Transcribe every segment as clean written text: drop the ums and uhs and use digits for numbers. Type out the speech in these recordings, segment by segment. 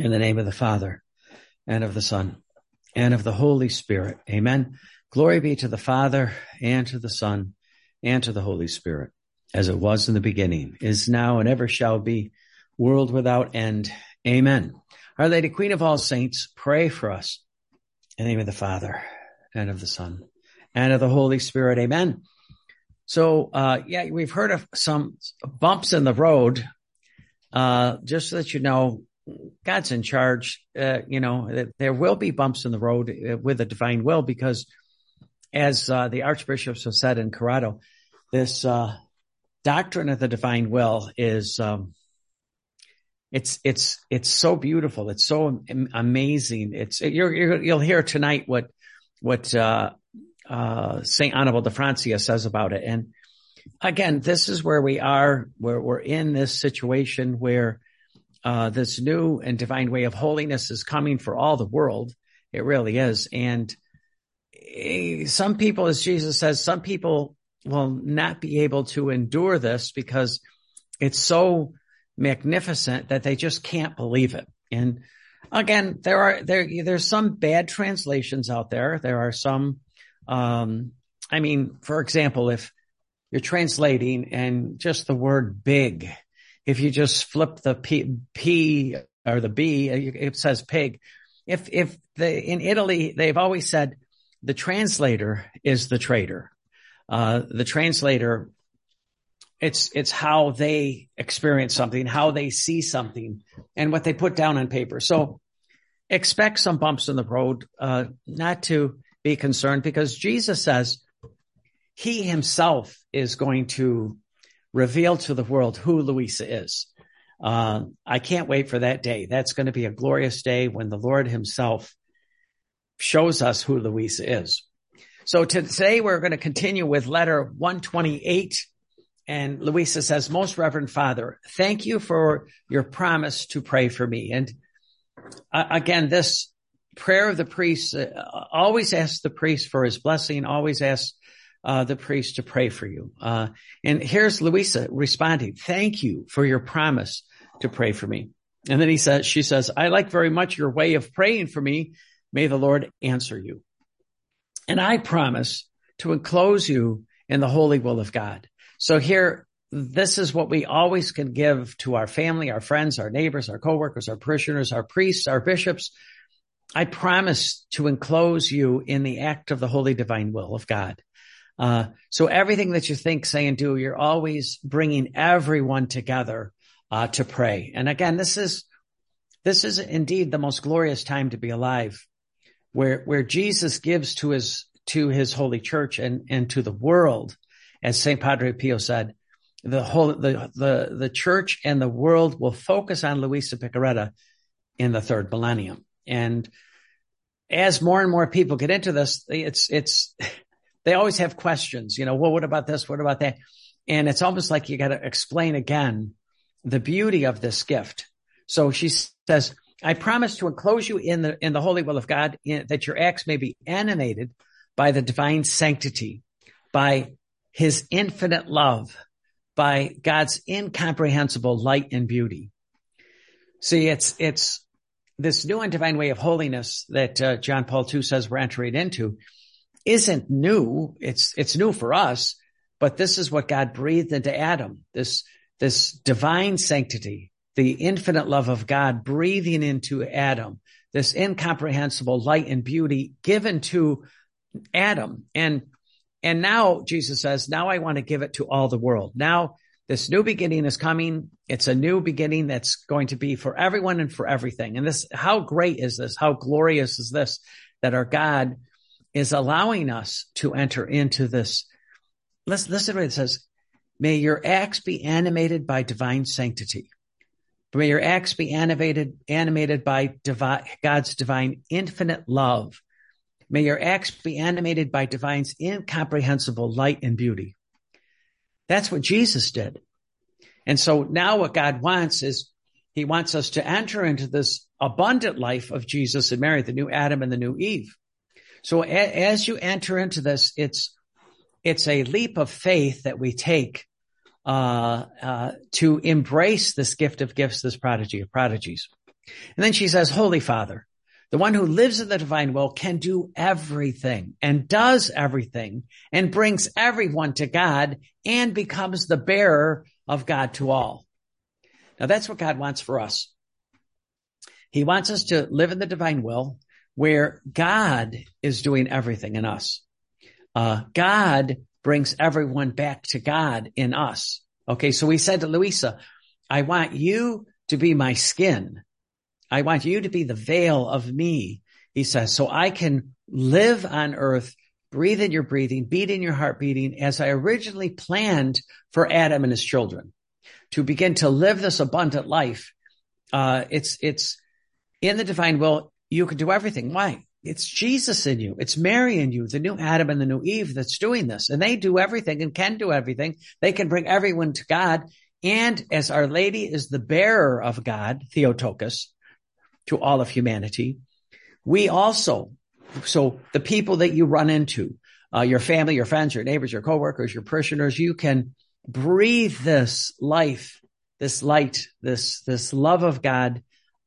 In the name of the Father, and of the Son, and of the Holy Spirit. Amen. Glory be to the Father, and to the Son, and to the Holy Spirit, as it was in the beginning, is now, and ever shall be, world without end. Amen. Our Lady, Queen of all saints, pray for us. In the name of the Father, and of the Son, and of the Holy Spirit. Amen. So, we've heard of some bumps in the road. Just so that you know, God's in charge. There will be bumps in the road with the divine will, because as the archbishops have said in Corrado, this doctrine of the divine will is it's so beautiful. It's so amazing. You'll hear tonight what Saint Annibal de Francia says about it. And again, this is where we are, where we're in this situation where this new and divine way of holiness is coming for all the world. It really is. And some people, as Jesus says, some people will not be able to endure this because it's so magnificent that they just can't believe it. And again, there's some bad translations out there. There are some, for example, if you're translating and just the word big, if you just flip the P or the B, it says pig. In Italy, they've always said the translator is the traitor. The translator, it's how they experience something, how they see something, and what they put down on paper. So expect some bumps in the road, not to be concerned, because Jesus says he himself is going to reveal to the world who Luisa is. I can't wait for that day. That's going to be a glorious day when the Lord himself shows us who Luisa is. So today we're going to continue with letter 128. And Luisa says, Most Reverend Father, thank you for your promise to pray for me. And again, this prayer of the priest, always ask the priest for his blessing, always ask the priest to pray for you. And here's Luisa responding, thank you for your promise to pray for me. And then she says, I like very much your way of praying for me. May the Lord answer you. And I promise to enclose you in the holy will of God. So here, this is what we always can give to our family, our friends, our neighbors, our coworkers, our parishioners, our priests, our bishops. I promise to enclose you in the act of the holy divine will of God. So everything that you think, say, and do, you're always bringing everyone together to pray. And again, this is indeed the most glorious time to be alive, where Jesus gives to his holy church and to the world, as Saint Padre Pio said, the church and the world will focus on Luisa Piccarreta in the third millennium. And as more and more people get into this, they always have questions, well, what about this? What about that? And it's almost like you got to explain again the beauty of this gift. So she says, I promise to enclose you in the holy will of God, that your acts may be animated by the divine sanctity, by his infinite love, by God's incomprehensible light and beauty. See, it's this new and divine way of holiness that John Paul II says we're entering into isn't new. It's new for us, but this is what God breathed into Adam, this divine sanctity, the infinite love of God breathing into Adam, this incomprehensible light and beauty given to Adam. And now Jesus says, now I want to give it to all the world. Now this new beginning is coming. It's a new beginning that's going to be for everyone and for everything. And how great is this? How glorious is this, that our God is allowing us to enter into this. Listen to what it says. May your acts be animated by divine sanctity. May your acts be animated by God's divine infinite love. May your acts be animated by divine's incomprehensible light and beauty. That's what Jesus did. And so now what God wants is he wants us to enter into this abundant life of Jesus and Mary, the new Adam and the new Eve. So as you enter into this, it's a leap of faith that we take to embrace this gift of gifts, this prodigy of prodigies. And then she says, Holy Father, the one who lives in the divine will can do everything and does everything and brings everyone to God and becomes the bearer of God to all. Now that's what God wants for us. He wants us to live in the divine will where God is doing everything in us. God brings everyone back to God in us. Okay, so we said to Louisa, I want you to be my skin. I want you to be the veil of me, he says, so I can live on earth, breathe in your breathing, beat in your heart beating, as I originally planned for Adam and his children, to begin to live this abundant life. It's in the divine will, you can do everything. Why? It's Jesus in you. It's Mary in you, the new Adam and the new Eve that's doing this. And they do everything and can do everything. They can bring everyone to God. And as Our Lady is the bearer of God, Theotokos, to all of humanity, we also, so the people that you run into, your family, your friends, your neighbors, your coworkers, your parishioners, you can breathe this life, this light, this love of God,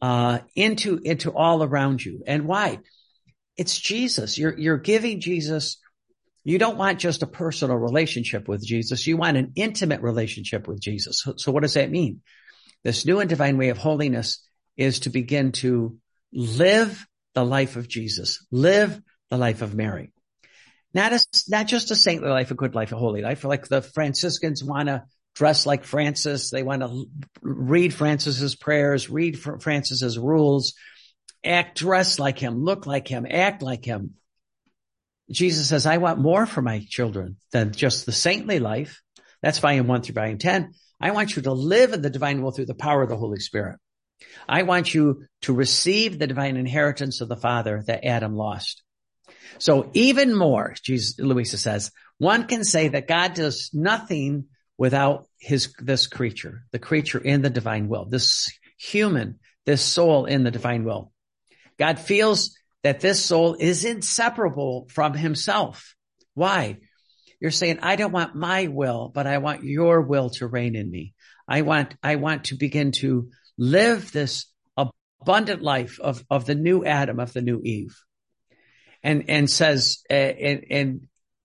into all around you. And why? It's Jesus. You're giving Jesus. You don't want just a personal relationship with Jesus. You want an intimate relationship with Jesus. So what does that mean? This new and divine way of holiness is to begin to live the life of Jesus, live the life of Mary. Not just a saintly life, a good life, a holy life. Like the Franciscans want to dress like Francis. They want to read Francis's prayers, read Francis's rules, dress like him, look like him, act like him. Jesus says, I want more for my children than just the saintly life. That's volume 1 through volume 10. I want you to live in the divine will through the power of the Holy Spirit. I want you to receive the divine inheritance of the Father that Adam lost. So even more, Louisa says, one can say that God does nothing without this creature, the creature in the divine will, this human, this soul in the divine will. God feels that this soul is inseparable from himself. Why? You're saying, I don't want my will, but I want your will to reign in me. I want to begin to live this abundant life of the new Adam, of the new Eve. And says that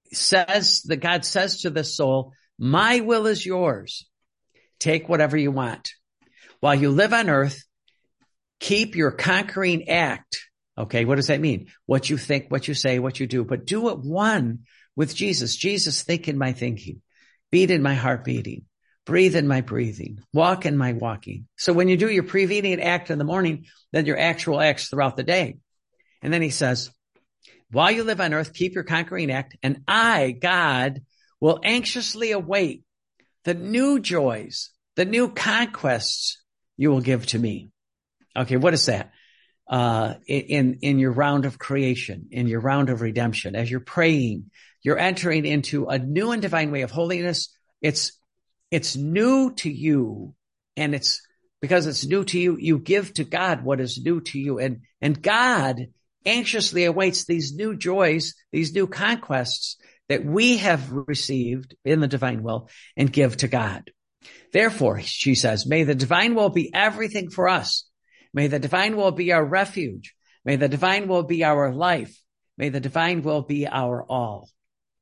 God says to this soul, my will is yours. Take whatever you want. While you live on earth, keep your conquering act. Okay, what does that mean? What you think, what you say, what you do, but do it one with Jesus. Jesus, think in my thinking, beat in my heart beating, breathe in my breathing, walk in my walking. So when you do your prevenient act in the morning, then your actual acts throughout the day. And then he says, while you live on earth, keep your conquering act, and I, God, will anxiously await the new joys, the new conquests you will give to me. Okay, what is that? In your round of creation, in your round of redemption, as you're praying, you're entering into a new and divine way of holiness. It's new to you, and it's because it's new to you, you give to God what is new to you, and God anxiously awaits these new joys, these new conquests that we have received in the divine will and give to God. Therefore, she says, may the divine will be everything for us. May the divine will be our refuge. May the divine will be our life. May the divine will be our all.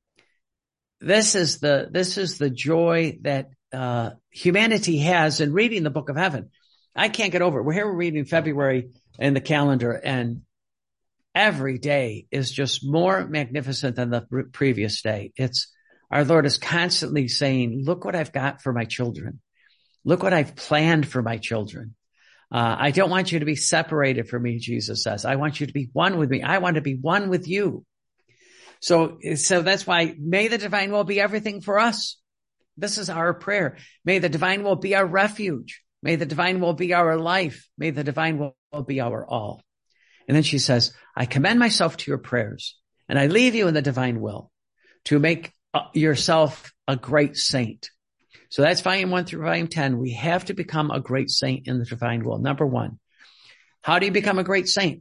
This is the joy that humanity has in reading the book of heaven. I can't get over it. We're reading February in the calendar, and every day is just more magnificent than the previous day. Our Lord is constantly saying, look what I've got for my children. Look what I've planned for my children. I don't want you to be separated from me, Jesus says. I want you to be one with me. I want to be one with you. So that's why may the divine will be everything for us. This is our prayer. May the divine will be our refuge. May the divine will be our life. May the divine will be our all. And then she says, I commend myself to your prayers, and I leave you in the divine will to make yourself a great saint. So that's volume 1 through volume 10. We have to become a great saint in the divine will. Number 1, how do you become a great saint?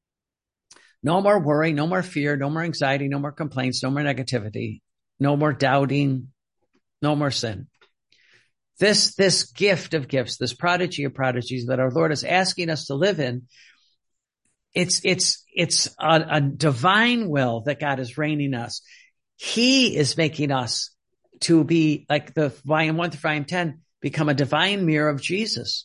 No more worry, no more fear, no more anxiety, no more complaints, no more negativity, no more doubting, no more sin. This gift of gifts, this prodigy of prodigies that our Lord is asking us to live in, it's a divine will that God is reigning us. He is making us to be, like the volume 1 through volume 10, become a divine mirror of Jesus.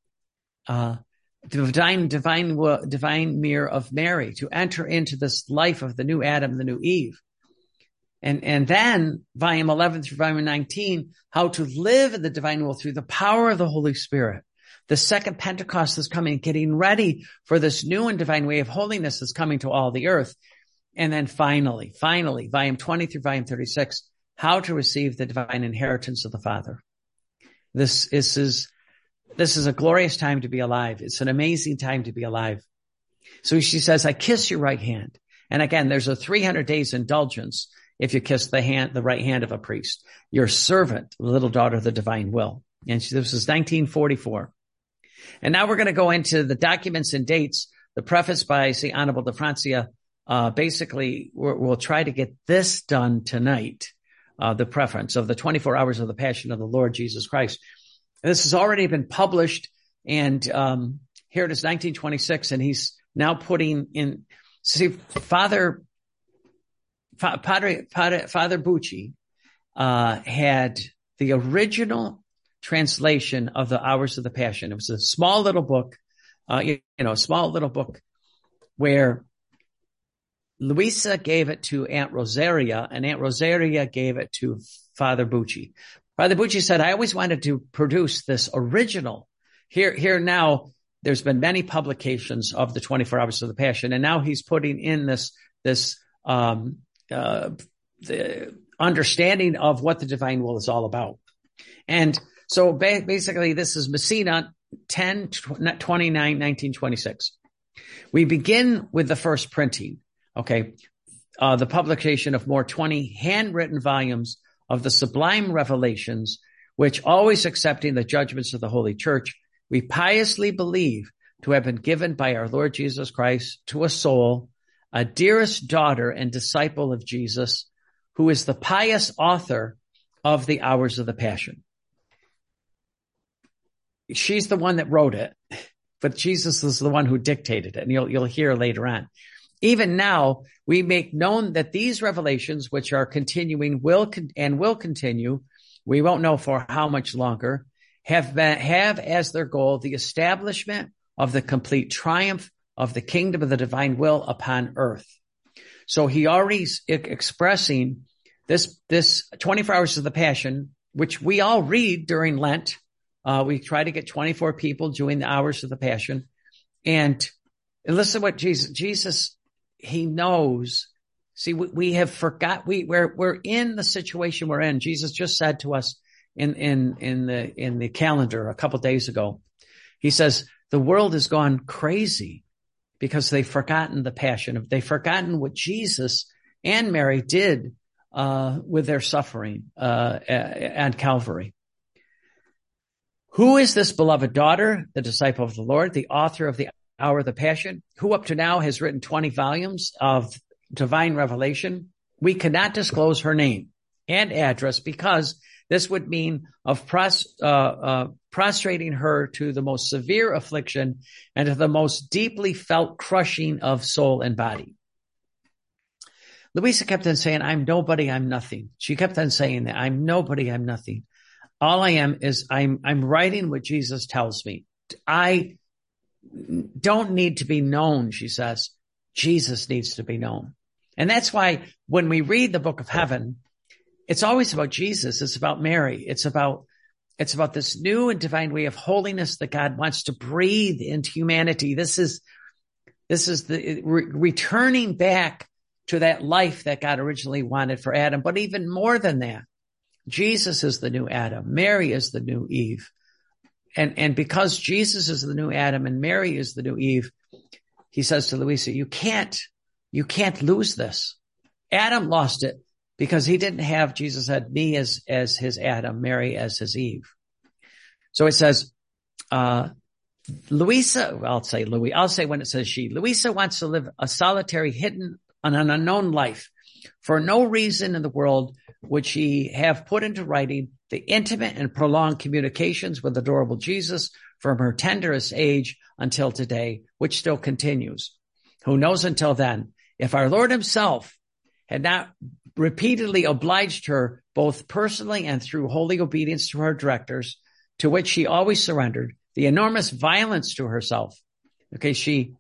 Divine mirror of Mary, to enter into this life of the new Adam, the new Eve. And then volume 11 through volume 19, how to live in the divine will through the power of the Holy Spirit. The second Pentecost is coming, getting ready for this new and divine way of holiness that's coming to all the earth. And then finally, volume 20 through volume 36, how to receive the divine inheritance of the Father. This is a glorious time to be alive. It's an amazing time to be alive. So she says, I kiss your right hand. And again, there's a 300 days indulgence if you kiss the right hand of a priest. Your servant, the little daughter of the divine will. And this is 1944. And now we're going to go into the documents and dates, the preface by St. Annibale de Francia. Basically, we'll try to get this done tonight, the preference of the 24 hours of the Passion of the Lord Jesus Christ. This has already been published, and here it is, 1926, and he's now putting in. See, Father Bucci had the original translation of the Hours of the Passion. It was a small little book, where Luisa gave it to Aunt Rosaria, and Aunt Rosaria gave it to Father Bucci. Father Bucci said, I always wanted to produce this original. Here now, there's been many publications of the 24 Hours of the Passion, and now he's putting in the understanding of what the divine will is all about. And so basically, this is Messina 10/29/1926. We begin with the first printing. Okay. The publication of more 20 handwritten volumes of the sublime revelations, which, always accepting the judgments of the Holy Church, we piously believe to have been given by our Lord Jesus Christ to a soul, a dearest daughter and disciple of Jesus, who is the pious author of the Hours of the Passion. She's the one that wrote it, but Jesus is the one who dictated it, and you'll hear later on. Even now, we make known that these revelations, which are continuing, will continue, we won't know for how much longer, have as their goal the establishment of the complete triumph of the kingdom of the divine will upon earth. So he already is expressing this 24 Hours of the Passion, which we all read during Lent. We try to get 24 people doing the Hours of the Passion. And listen to what Jesus, he knows. See, we have forgot, we're in the situation we're in. Jesus just said to us in the calendar a couple of days ago, he says, the world has gone crazy because they've forgotten the passion. They've forgotten what Jesus and Mary did, with their suffering, at Calvary. Who is this beloved daughter, the disciple of the Lord, the author of the Hour of the Passion, who up to now has written 20 volumes of divine revelation? We cannot disclose her name and address because this would mean of prostrating her to the most severe affliction and to the most deeply felt crushing of soul and body. Luisa kept on saying, I'm nobody, I'm nothing. She kept on saying that, I'm nobody, I'm nothing. All I am is I'm writing what Jesus tells me. I don't need to be known, she says. Jesus needs to be known. And that's why when we read the Book of Heaven, it's always about Jesus. It's about Mary. It's about this new and divine way of holiness that God wants to breathe into humanity. This is the returning back to that life that God originally wanted for Adam. But even more than that, Jesus is the new Adam. Mary is the new Eve. And because Jesus is the new Adam and Mary is the new Eve, he says to Luisa, you can't lose this. Adam lost it because he didn't have, Jesus had me as his Adam, Mary as his Eve. So it says, Luisa, I'll say when it says she, Luisa wants to live a solitary, hidden, an unknown life. For no reason in the world would she have put into writing the intimate and prolonged communications with adorable Jesus from her tenderest age until today, which still continues. Who knows until then? If our Lord himself had not repeatedly obliged her, both personally and through holy obedience to her directors, to which she always surrendered, the enormous violence to herself. Okay,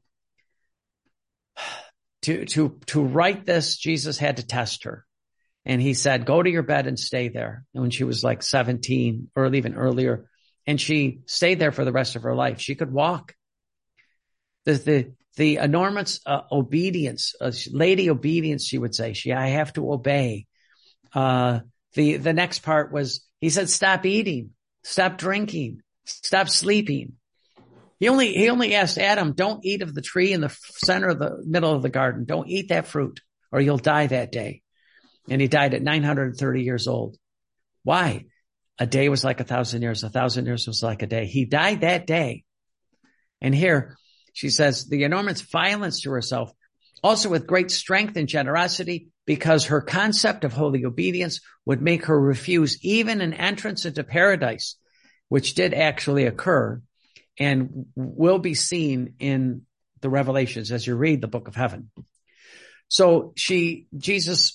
to write this, Jesus had to test her. And he said, go to your bed and stay there. And when she was like 17 or even earlier, and she stayed there for the rest of her life. She could walk. The enormous obedience, lady obedience, she would say. I have to obey. The next part was, he said, stop eating, stop drinking, stop sleeping. He only asked Adam, don't eat of the tree in the center of the middle of the garden. Don't eat that fruit or you'll die that day. And he died at 930 years old. Why? A day was like 1,000 years. 1,000 years was like a day. He died that day. And here she says the enormous violence to herself, also with great strength and generosity, because her concept of holy obedience would make her refuse even an entrance into paradise, which did actually occur and will be seen in the Revelations as you read the book of heaven. So Jesus,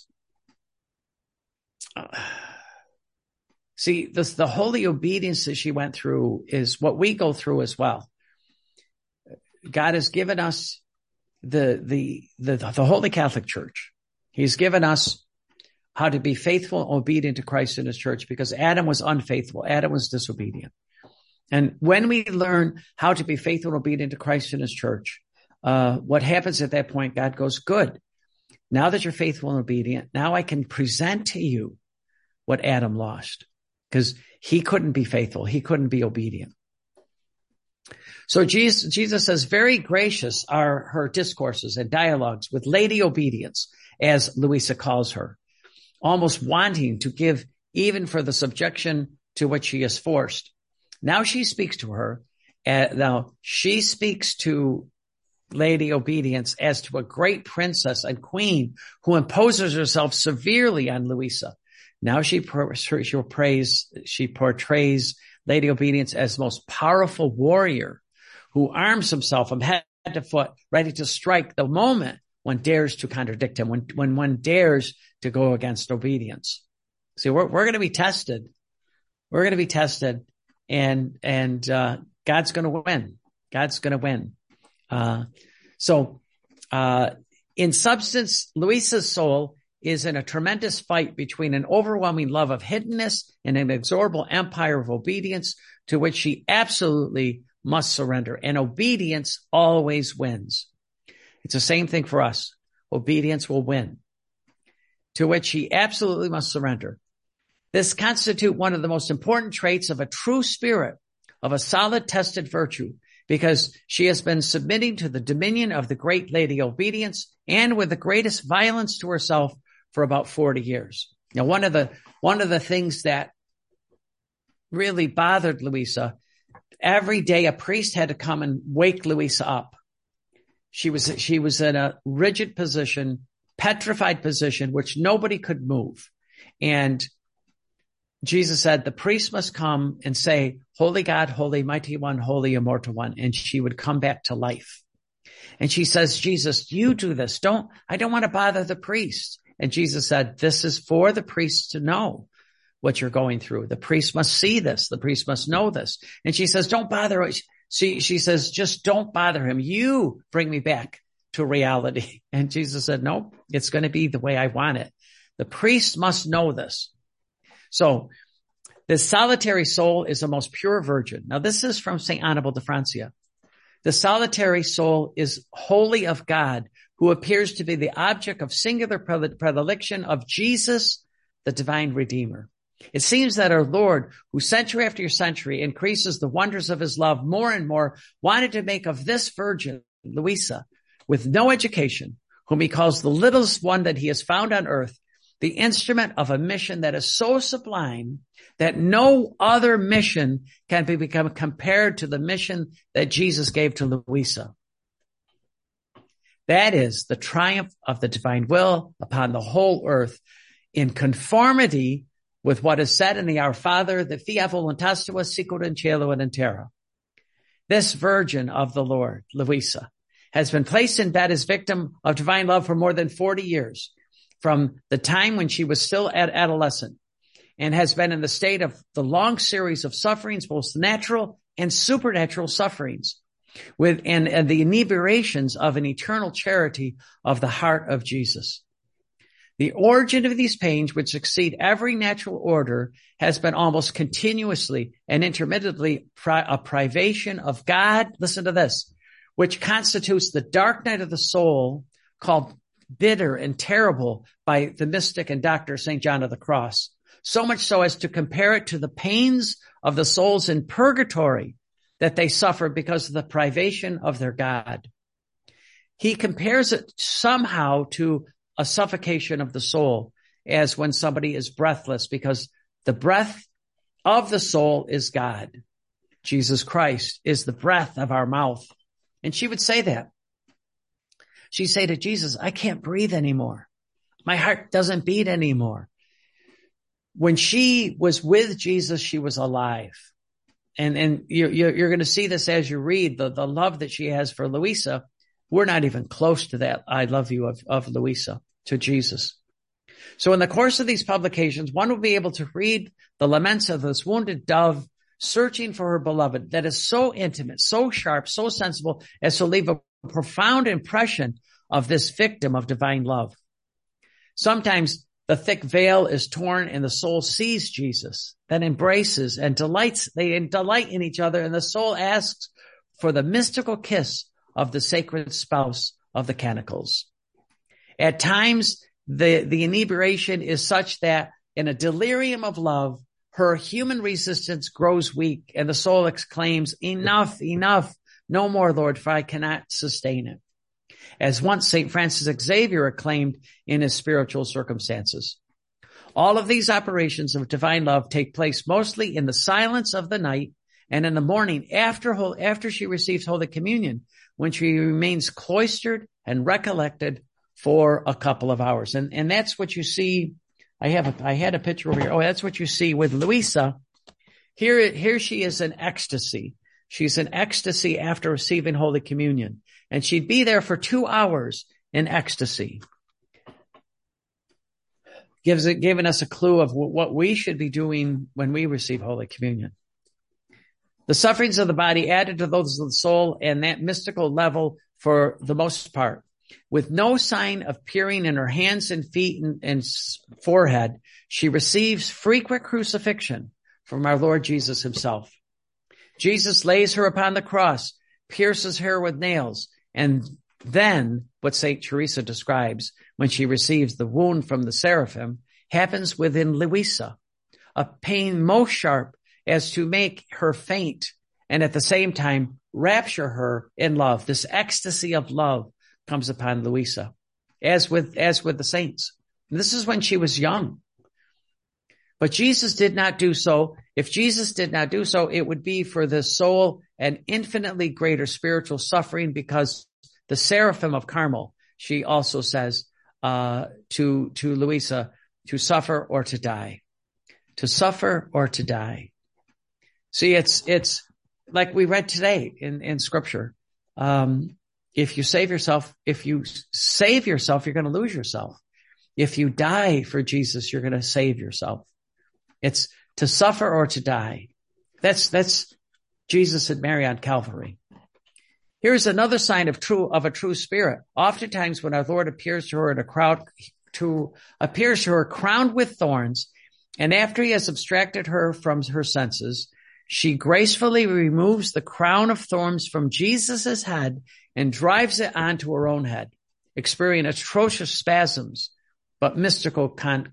see, the holy obedience that she went through is what we go through as well. God has given us the Holy Catholic Church. He's given us how to be faithful and obedient to Christ and his church, because Adam was unfaithful. Adam was disobedient. And when we learn how to be faithful and obedient to Christ and his church, what happens at that point, God goes, good. Now that you're faithful and obedient, now I can present to you what Adam lost, because he couldn't be faithful. He couldn't be obedient. So Jesus says, very gracious are her discourses and dialogues with Lady Obedience, as Louisa calls her, almost wanting to give even for the subjection to which she is forced. Now she speaks to her. Now she speaks to Lady Obedience as to a great princess and queen who imposes herself severely on Louisa. Now she portrays Lady Obedience as the most powerful warrior who arms himself from head to foot, ready to strike the moment one dares to contradict him, when one dares to go against obedience. See, we're going to be tested. We're going to be tested, and God's going to win. God's going to win. In substance, Louisa's soul is in a tremendous fight between an overwhelming love of hiddenness and an inexorable empire of obedience to which she absolutely must surrender. And obedience always wins. It's the same thing for us. Obedience will win, to which she absolutely must surrender. This constitutes one of the most important traits of a true spirit, of a solid tested virtue, because she has been submitting to the dominion of the great Lady Obedience, and with the greatest violence to herself, for about 40 years. Now, one of the things that really bothered Louisa, every day a priest had to come and wake Louisa up. She was in a rigid position, petrified position, which nobody could move. And Jesus said, the priest must come and say, Holy God, Holy Mighty One, Holy Immortal One. And she would come back to life. And she says, Jesus, you do this. I don't want to bother the priest. And Jesus said, this is for the priest to know what you're going through. The priest must see this. The priest must know this. And she says, don't bother. She says, just don't bother him. You bring me back to reality. And Jesus said, no, it's going to be the way I want it. The priest must know this. So this solitary soul is the most pure virgin. Now, this is from St. Annibal de Francia. The solitary soul is wholly of God, who appears to be the object of singular predilection of Jesus, the divine Redeemer. It seems that our Lord, who century after century increases the wonders of his love more and more, wanted to make of this virgin, Louisa, with no education, whom he calls the littlest one that he has found on earth, the instrument of a mission that is so sublime that no other mission can become compared to the mission that Jesus gave to Louisa. That is the triumph of the divine will upon the whole earth in conformity with what is said in the Our Father, the Fia voluntas tua sicut in cielo et in terra. This virgin of the Lord, Luisa, has been placed in bed as victim of divine love for more than 40 years, from the time when she was still adolescent, and has been in the state of the long series of sufferings, both natural and supernatural sufferings, and the inebriations of an eternal charity of the heart of Jesus. The origin of these pains, which exceed every natural order, has been almost continuously and intermittently a privation of God. Listen to this, which constitutes the dark night of the soul, called bitter and terrible by the mystic and doctor St. John of the Cross, so much so as to compare it to the pains of the souls in purgatory that they suffer because of the privation of their God. He compares it somehow to a suffocation of the soul, as when somebody is breathless, because the breath of the soul is God. Jesus Christ is the breath of our mouth. And she would say that. She'd say to Jesus, I can't breathe anymore. My heart doesn't beat anymore. When she was with Jesus, she was alive. And you're going to see this as you read the love that she has for Luisa. We're not even close to that I love you of Luisa to Jesus. So in the course of these publications, one will be able to read the laments of this wounded dove searching for her beloved, that is so intimate, so sharp, so sensible, as to leave a profound impression of this victim of divine love. Sometimes the thick veil is torn and the soul sees Jesus, then embraces and delights. They delight in each other, and the soul asks for the mystical kiss of the sacred spouse of the Canticles. At times, the inebriation is such that in a delirium of love, her human resistance grows weak, and the soul exclaims, enough, enough, no more, Lord, for I cannot sustain it. As once St. Francis Xavier acclaimed in his Spiritual Circumstances. All of these operations of divine love take place mostly in the silence of the night and in the morning after she receives Holy Communion, when she remains cloistered and recollected for a couple of hours. And that's what you see. I had a picture over here. Oh, that's what you see with Luisa. Here she is in ecstasy. She's in ecstasy after receiving Holy Communion. And she'd be there for 2 hours in ecstasy. Giving us a clue of what we should be doing when we receive Holy Communion. The sufferings of the body added to those of the soul, and that mystical level for the most part. With no sign of peering in her hands and feet and forehead, she receives frequent crucifixion from our Lord Jesus himself. Jesus lays her upon the cross, pierces her with nails, and then what St. Teresa describes when she receives the wound from the seraphim happens within Luisa, a pain most sharp as to make her faint and at the same time rapture her in love. This ecstasy of love comes upon Luisa, as with the saints. And this is when she was young. But Jesus did not do so. If Jesus did not do so, it would be for the soul an infinitely greater spiritual suffering, because the seraphim of Carmel, she also says to Luisa, to suffer or to die. To suffer or to die. See, it's like we read today in Scripture. If you save yourself, you're going to lose yourself. If you die for Jesus, you're going to save yourself. It's to suffer or to die. That's Jesus and Mary on Calvary. Here's another sign of a true spirit. Oftentimes when our Lord appears to her crowned with thorns, and after he has abstracted her from her senses, she gracefully removes the crown of thorns from Jesus' head and drives it onto her own head, experiencing atrocious spasms, but mystically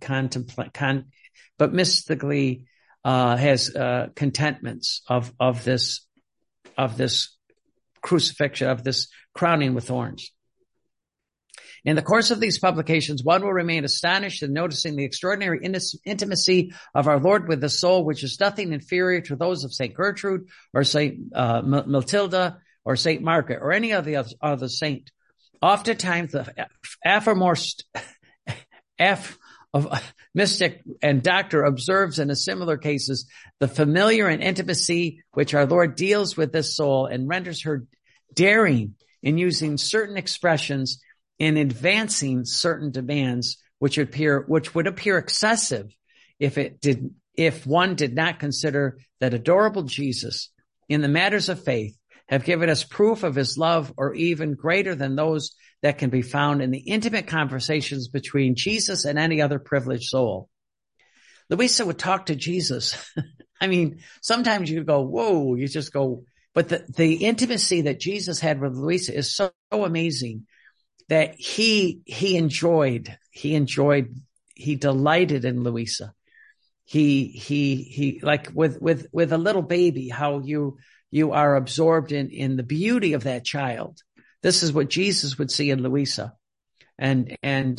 has contentments of this crucifixion, of this crowning with thorns. In the course of these publications, one will remain astonished in noticing the extraordinary intimacy of our Lord with the soul, which is nothing inferior to those of St. Gertrude or St. Matilda or St. Margaret or any of the other saint. Oftentimes, the of mystic and doctor observes in a similar cases the familiar and intimacy which our Lord deals with this soul and renders her daring in using certain expressions in advancing certain demands which would appear excessive if one did not consider that adorable Jesus in the matters of faith have given us proof of his love, or even greater than those that can be found in the intimate conversations between Jesus and any other privileged soul. Louisa would talk to Jesus. I mean, sometimes you go, whoa, you just go, but the intimacy that Jesus had with Louisa is so amazing that he delighted in Louisa. He like with a little baby, how you are absorbed in the beauty of that child. This is what Jesus would see in Louisa. And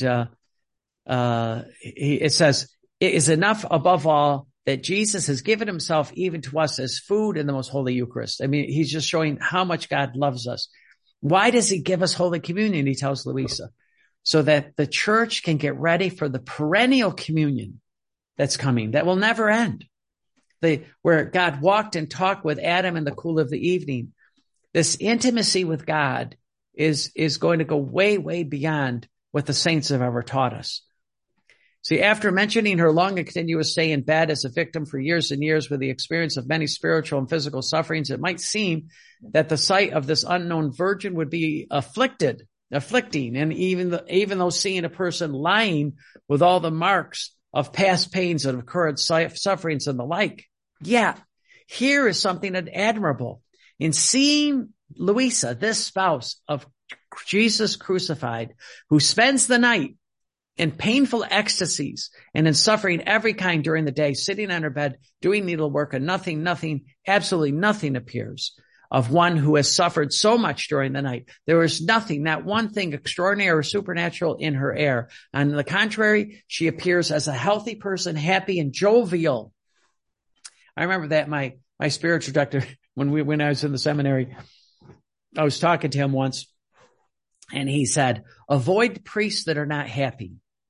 it says, it is enough above all that Jesus has given himself even to us as food in the most holy Eucharist. I mean, he's just showing how much God loves us. Why does he give us Holy Communion? He tells Louisa, so that the church can get ready for the perennial communion that's coming, that will never end. Where God walked and talked with Adam in the cool of the evening. This intimacy with God is going to go way, way beyond what the saints have ever taught us. See, after mentioning her long and continuous stay in bed as a victim for years and years with the experience of many spiritual and physical sufferings, it might seem that the sight of this unknown virgin would be afflicting. And even though seeing a person lying with all the marks of past pains and of current sufferings and the like, yeah, here is something admirable. In seeing Louisa, this spouse of Jesus crucified, who spends the night in painful ecstasies and in suffering every kind during the day, sitting on her bed, doing needlework, and absolutely nothing appears of one who has suffered so much during the night. There is nothing, not one thing extraordinary or supernatural in her air. On the contrary, she appears as a healthy person, happy and jovial. I remember that my spiritual director, when I was in the seminary, I was talking to him once, and he said, avoid priests that are not happy.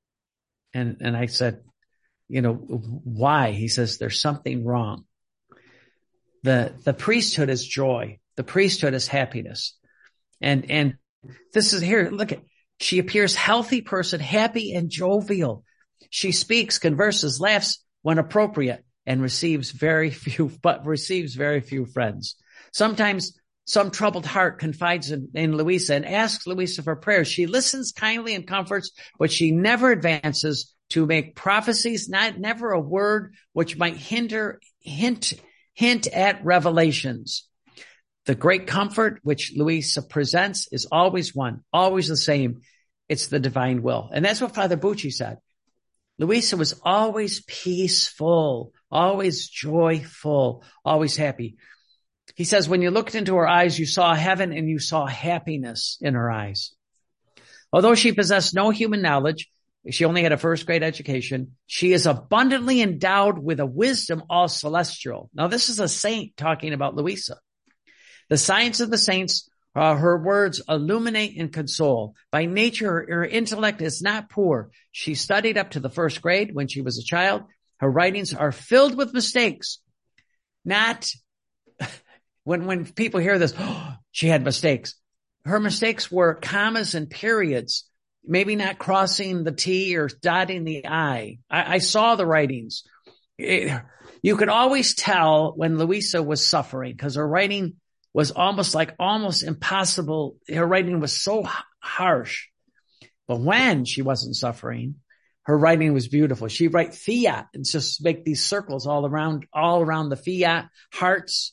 And I said, why? He says, there's something wrong. The priesthood is joy. The priesthood is happiness. And this is here. Look at, she appears healthy person, happy and jovial. She speaks, converses, laughs when appropriate, and receives very few friends. Sometimes some troubled heart confides in Louisa and asks Louisa for prayers. She listens kindly and comforts, but she never advances to make prophecies, never a word which might hint at revelations. The great comfort which Louisa presents is always one, always the same. It's the divine will. And that's what Father Bucci said. Louisa was always peaceful, always joyful, always happy. He says, when you looked into her eyes, you saw heaven and you saw happiness in her eyes. Although she possessed no human knowledge, she only had a first grade education, she is abundantly endowed with a wisdom all celestial. Now, this is a saint talking about Louisa. The science of the saints, her words illuminate and console. By nature, her intellect is not poor. She studied up to the first grade when she was a child. Her writings are filled with mistakes. Not when people hear this, she had mistakes. Her mistakes were commas and periods, maybe not crossing the T or dotting the I. I saw the writings. You could always tell when Louisa was suffering because her writing was almost impossible. Her writing was so harsh. But when she wasn't suffering, her writing was beautiful. She'd write fiat and just make these circles all around the fiat hearts.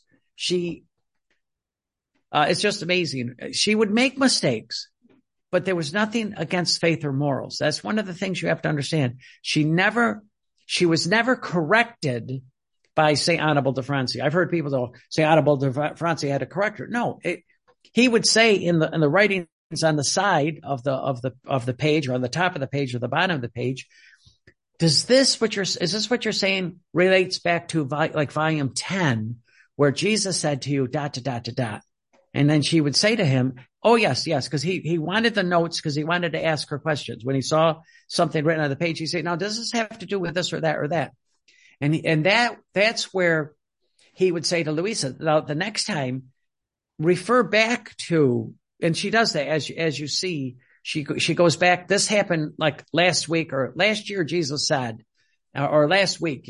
It's just amazing. She would make mistakes, but there was nothing against faith or morals. That's one of the things you have to understand. She was never corrected by St. Annibale de Francy. I've heard people go, St. Annibale de Francy had a corrector. No, he would say in the writings on the side of the page, or on the top of the page or the bottom of the page, is this what you're saying relates back to like volume 10, where Jesus said to you, ... And then she would say to him, oh, yes, because he wanted the notes because he wanted to ask her questions. When he saw something written on the page, he'd say, now, does this have to do with this or that or that? And that's where he would say to Louisa, now, the next time, refer back to, and she does that as you see, she goes back. This happened like last week or last year, Jesus said, or last week,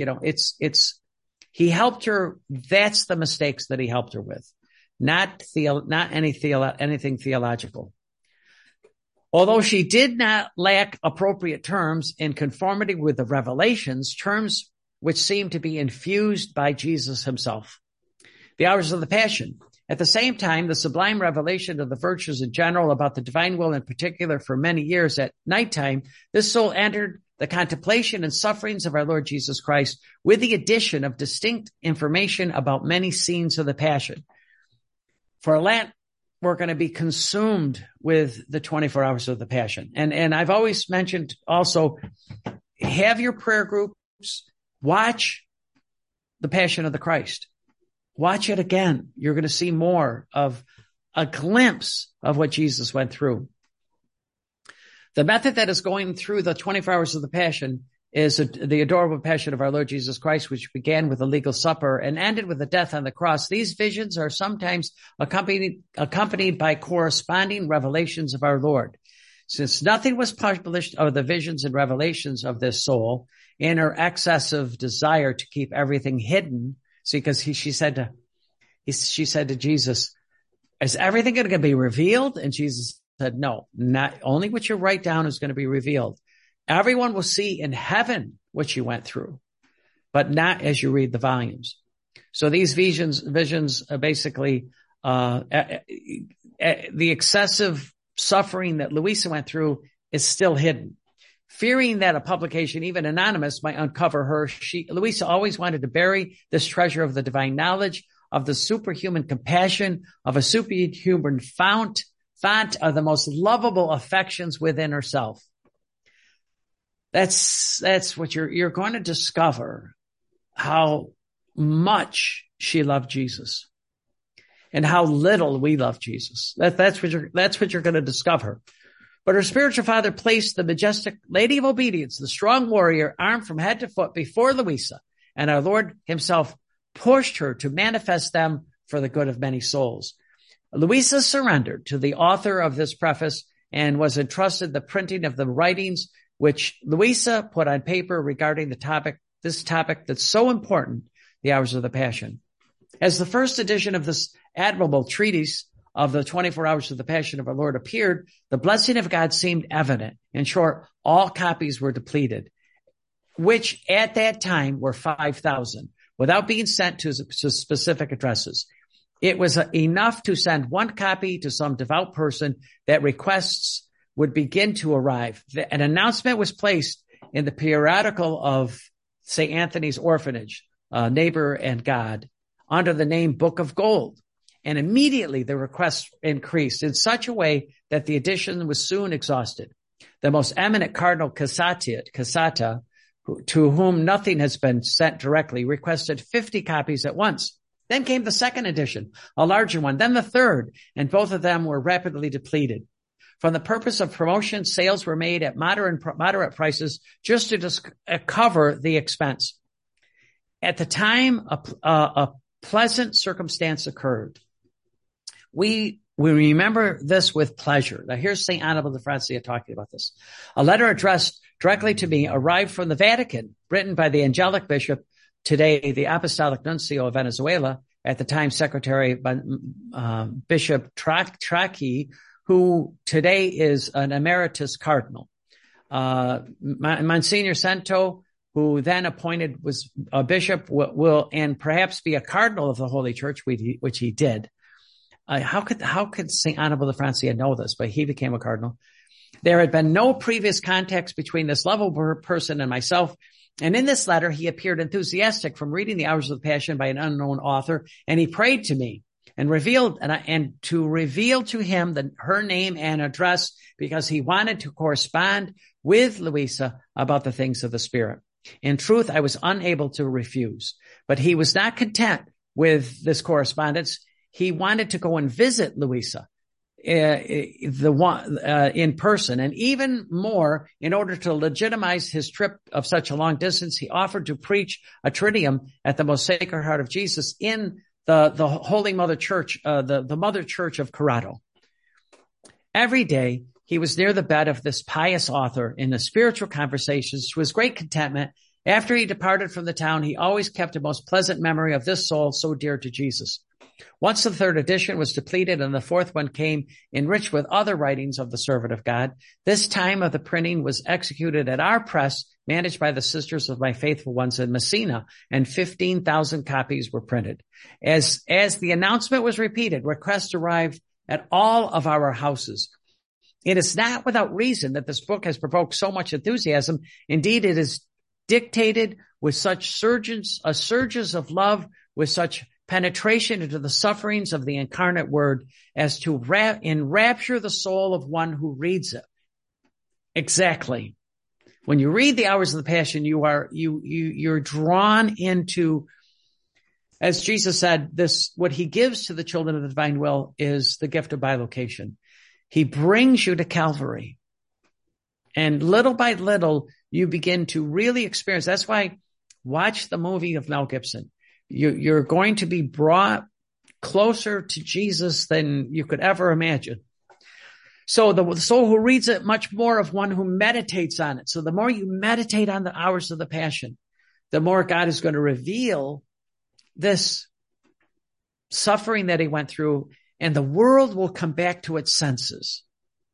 he helped her. That's the mistakes that he helped her with, not anything theological. Although she did not lack appropriate terms in conformity with the revelations, terms which seemed to be infused by Jesus himself. The hours of the Passion. At the same time, the sublime revelation of the virtues in general, about the divine will in particular, for many years at nighttime, this soul entered the contemplation and sufferings of our Lord Jesus Christ with the addition of distinct information about many scenes of the Passion. For Lent, we're going to be consumed with the 24 hours of the Passion. And I've always mentioned also, have your prayer groups, watch the Passion of the Christ. Watch it again. You're going to see more of a glimpse of what Jesus went through. The method that is going through the 24 hours of the Passion is the adorable Passion of our Lord Jesus Christ, which began with the legal supper and ended with the death on the cross. These visions are sometimes accompanied by corresponding revelations of our Lord. Since nothing was published of the visions and revelations of this soul in her excessive desire to keep everything hidden, see, because she said to Jesus, is everything going to be revealed? And Jesus said, no, not only what you write down is going to be revealed. Everyone will see in heaven what you went through, but not as you read the volumes. So these visions basically, the excessive suffering that Louisa went through is still hidden. Fearing that a publication, even anonymous, might uncover her, Louisa always wanted to bury this treasure of the divine knowledge, of the superhuman compassion, of a superhuman fount of the most lovable affections within herself. That's what you're going to discover, how much she loved Jesus and how little we love Jesus. That's what you're going to discover. But her spiritual father placed the majestic Lady of Obedience, the strong warrior, armed from head to foot before Louisa, and our Lord himself pushed her to manifest them for the good of many souls. Louisa surrendered to the author of this preface and was entrusted the printing of the writings which Louisa put on paper regarding this topic that's so important, the hours of the Passion. As the first edition of this admirable treatise of the 24 hours of the Passion of our Lord appeared, the blessing of God seemed evident. In short, all copies were depleted, which at that time were 5,000, without being sent to specific addresses. It was enough to send one copy to some devout person that requests would begin to arrive. An announcement was placed in the periodical of St. Anthony's Orphanage, Neighbor and God, under the name Book of Gold. And immediately the requests increased in such a way that the edition was soon exhausted. The most eminent Cardinal Cassata, to whom nothing has been sent directly, requested 50 copies at once. Then came the second edition, a larger one, then the third, and both of them were rapidly depleted. For the purpose of promotion, sales were made at moderate prices just to cover the expense. At the time, a pleasant circumstance occurred. We remember this with pleasure. Now, here's St. Annibale de Francia talking about this. A letter addressed directly to me arrived from the Vatican, written by the angelic bishop, today the Apostolic Nuncio of Venezuela, at the time Secretary Bishop Traki, who today is an emeritus cardinal. Monsignor Cento, who then appointed was a bishop, will and perhaps be a cardinal of the Holy Church, which he did. How could St. Annibale de Francia know this? But he became a cardinal. There had been no previous contacts between this lovable person and myself. And in this letter, he appeared enthusiastic from reading the Hours of the Passion by an unknown author. And he prayed to me and to reveal to him her name and address, because he wanted to correspond with Louisa about the things of the Spirit. In truth, I was unable to refuse, but he was not content with this correspondence. he wanted to go and visit Louisa, in person. And even more, in order to legitimize his trip of such a long distance, he offered to preach a triduum at the Most Sacred Heart of Jesus in the Holy Mother Church, the Mother Church of Corrado. Every day, he was near the bed of this pious author in the spiritual conversations to his great contentment. After he departed from the town, he always kept a most pleasant memory of this soul so dear to Jesus. Once the third edition was depleted and the fourth one came enriched with other writings of the servant of God, this time of the printing was executed at our press, managed by the Sisters of My Faithful Ones in Messina, and 15,000 copies were printed. As the announcement was repeated, requests arrived at all of our houses. It is not without reason that this book has provoked so much enthusiasm. Indeed, it is dictated with such surges of love, with such penetration into the sufferings of the incarnate Word, as to enrapture the soul of one who reads it. Exactly. When you read the Hours of the Passion, you're drawn into, as Jesus said, what he gives to the children of the divine will is the gift of bilocation. He brings you to Calvary. And little by little, you begin to really experience. That's why watch the movie of Mel Gibson. You're going to be brought closer to Jesus than you could ever imagine. So the soul who reads it, much more of one who meditates on it. So the more you meditate on the Hours of the Passion, the more God is going to reveal this suffering that he went through, and the world will come back to its senses.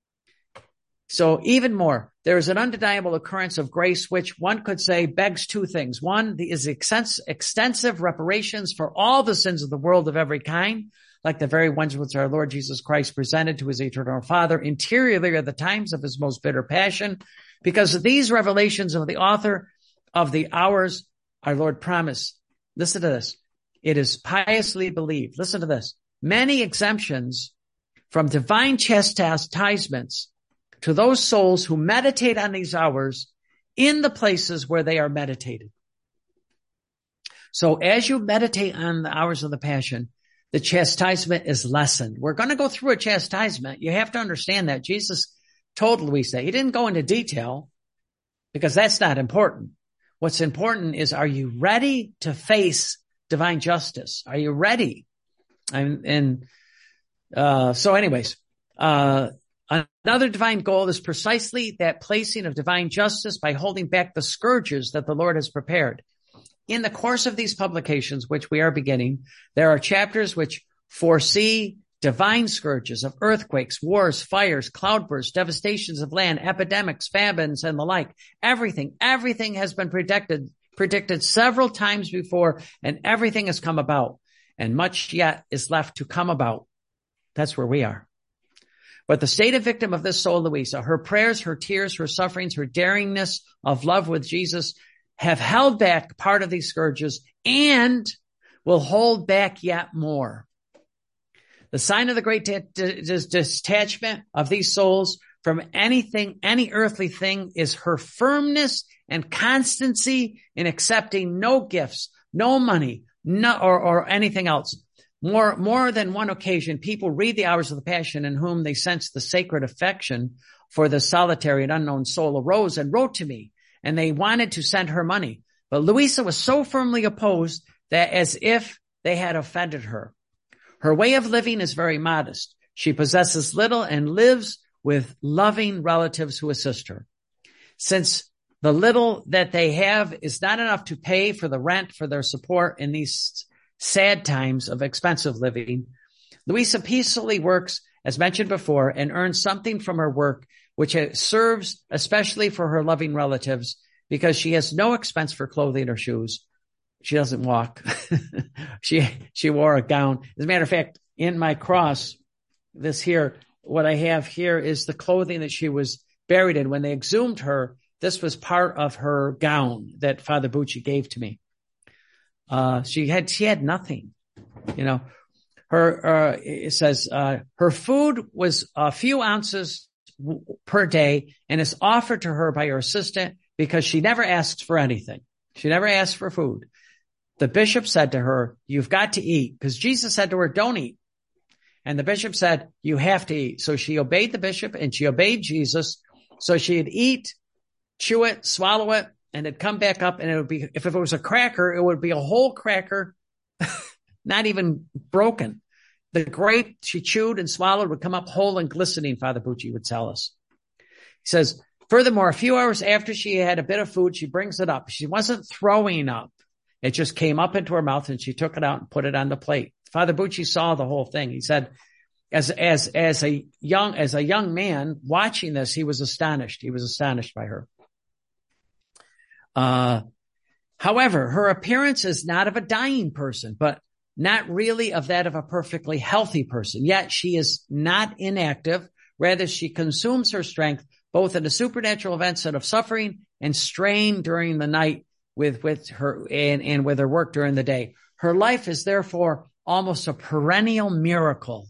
So even more, there is an undeniable occurrence of grace, which one could say begs two things. One is extensive reparations for all the sins of the world of every kind, like the very ones which our Lord Jesus Christ presented to his eternal Father interiorly at the times of his most bitter passion. Because of these revelations of the author of the Hours, our Lord promised, listen to this, it is piously believed, listen to this, many exemptions from divine chastisements to those souls who meditate on these hours in the places where they are meditated. So as you meditate on the Hours of the Passion, the chastisement is lessened. We're going to go through a chastisement. You have to understand that. Jesus told Louisa, he didn't go into detail because that's not important. What's important is, are you ready to face divine justice? Are you ready? So anyways, another divine goal is precisely that placing of divine justice by holding back the scourges that the Lord has prepared. In the course of these publications, which we are beginning, there are chapters which foresee divine scourges of earthquakes, wars, fires, cloudbursts, devastations of land, epidemics, famines, and the like. Everything has been predicted several times before, and everything has come about, and much yet is left to come about. That's where we are. But the stated victim of this soul, Louisa, her prayers, her tears, her sufferings, her daringness of love with Jesus have held back part of these scourges and will hold back yet more. The sign of the great detachment of these souls from anything, any earthly thing, is her firmness and constancy in accepting no gifts, no money, or anything else. More than one occasion, people read the Hours of the Passion in whom they sense the sacred affection for the solitary and unknown soul arose and wrote to me, and they wanted to send her money. But Louisa was so firmly opposed that as if they had offended her. Her way of living is very modest. She possesses little and lives with loving relatives who assist her. Since the little that they have is not enough to pay for the rent for their support in these sad times of expensive living, Louisa peacefully works, as mentioned before, and earns something from her work, which serves especially for her loving relatives, because she has no expense for clothing or shoes. She doesn't walk. She wore a gown. As a matter of fact, in my cross, what I have here is the clothing that she was buried in. When they exhumed her, this was part of her gown that Father Bucci gave to me. She had nothing, it says, her food was a few ounces per day and is offered to her by her assistant because she never asks for anything. She never asks for food. The bishop said to her, you've got to eat, because Jesus said to her, don't eat. And the bishop said, you have to eat. So she obeyed the bishop and she obeyed Jesus. So she'd eat, chew it, swallow it, and it'd come back up, and it would be, if it was a cracker, it would be a whole cracker, not even broken. The grape she chewed and swallowed would come up whole and glistening, Father Bucci would tell us. He says, furthermore, a few hours after she had a bit of food, she brings it up. She wasn't throwing up. It just came up into her mouth, and she took it out and put it on the plate. Father Bucci saw the whole thing. He said, as a young man watching this, he was astonished. He was astonished by her. However, her appearance is not of a dying person, but not really of that of a perfectly healthy person. Yet she is not inactive. Rather, she consumes her strength both in the supernatural events of suffering and strain during the night with her and with her work during the day. Her life is therefore almost a perennial miracle.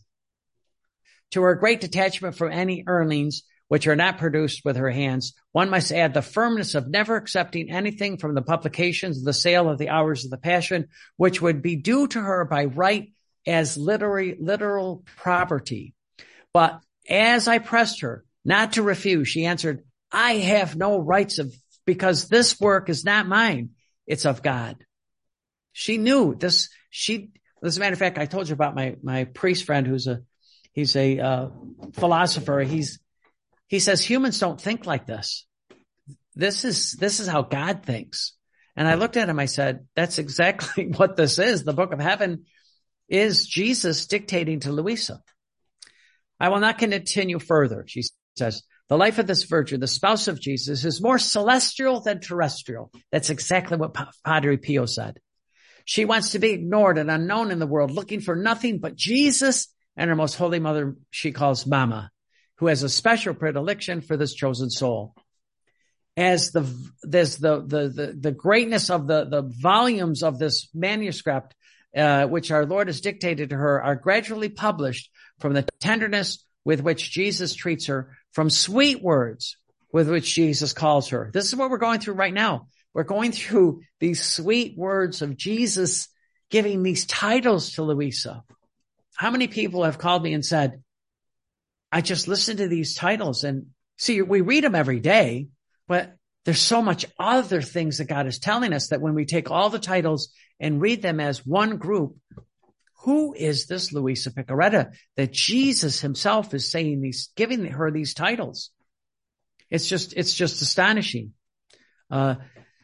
To her great detachment from any earnings which are not produced with her hands, one must add the firmness of never accepting anything from the publications of the sale of the Hours of the Passion, which would be due to her by right as literal property. But as I pressed her not to refuse, she answered, I have no rights because this work is not mine. It's of God. She knew this. As a matter of fact, I told you about my priest friend he's a philosopher. He says humans don't think like this. This is how God thinks. And I looked at him. I said, that's exactly what this is. The book of heaven is Jesus dictating to Louisa. I will not continue further. She says, the life of this virgin, the spouse of Jesus, is more celestial than terrestrial. That's exactly what Padre Pio said. She wants to be ignored and unknown in the world, looking for nothing but Jesus and her most holy mother she calls Mama, who has a special predilection for this chosen soul. As the greatness of the volumes of this manuscript, which our Lord has dictated to her, are gradually published from the tenderness with which Jesus treats her, from sweet words with which Jesus calls her. This is what we're going through right now. We're going through these sweet words of Jesus giving these titles to Louisa. How many people have called me and said, I just listen to these titles, and see, we read them every day, but there's so much other things that God is telling us that when we take all the titles and read them as one group, who is this Louisa Picaretta that Jesus himself is saying giving her these titles? It's just astonishing. The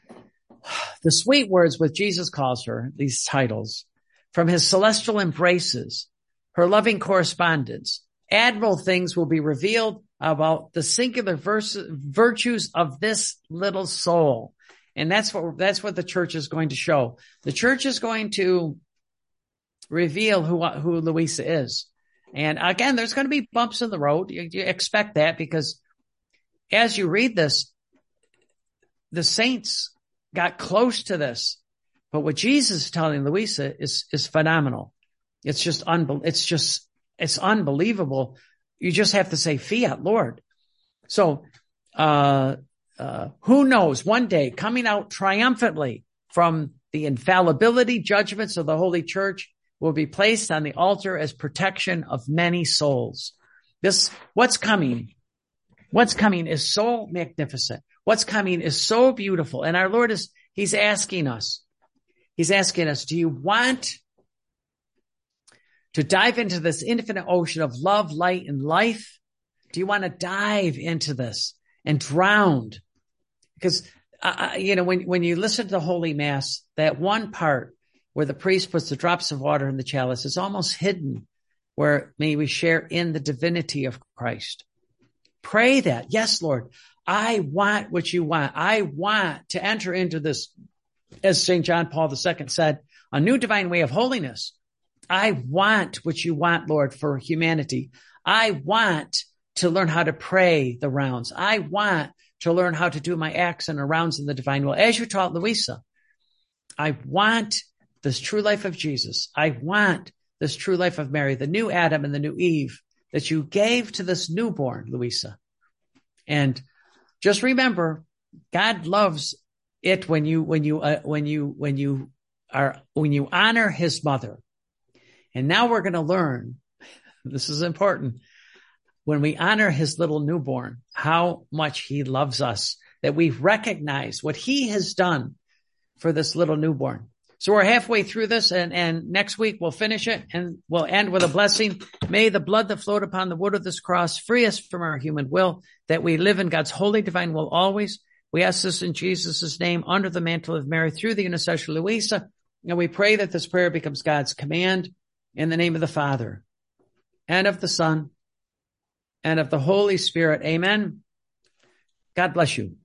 sweet words with Jesus calls her, these titles, from his celestial embraces, her loving correspondence, admirable things will be revealed about the singular virtues of this little soul. And that's what the church is going to show. The church is going to reveal who Louisa is. And again, there's going to be bumps in the road. You expect that, because as you read this, the saints got close to this. But what Jesus is telling Louisa is phenomenal. It's unbelievable. You just have to say, Fiat, Lord. So, who knows, one day coming out triumphantly from the infallibility judgments of the Holy Church will be placed on the altar as protection of many souls. What's coming is so magnificent. What's coming is so beautiful. And our Lord he's asking us, do you want to dive into this infinite ocean of love, light, and life? Do you want to dive into this and drown? Because, when you listen to the Holy Mass, that one part where the priest puts the drops of water in the chalice is almost hidden, where may we share in the divinity of Christ. Pray that. Yes, Lord, I want what you want. I want to enter into this, as St. John Paul II said, a new divine way of holiness. I want what you want, Lord, for humanity. I want to learn how to pray the rounds. I want to learn how to do my acts and rounds in the divine will, as you taught Louisa. I want this true life of Jesus. I want this true life of Mary, the new Adam and the new Eve that you gave to this newborn, Louisa. And just remember, God loves it when you honor his mother. And now we're going to learn this is important, when we honor his little newborn, how much he loves us, that we recognize what he has done for this little newborn. So we're halfway through this, and next week we'll finish it, and we'll end with a blessing. May the blood that flowed upon the wood of this cross free us from our human will, that we live in God's holy divine will always. We ask this in Jesus' name, under the mantle of Mary, through the intercession of Louisa. And we pray that this prayer becomes God's command, in the name of the Father, and of the Son, and of the Holy Spirit. Amen. God bless you.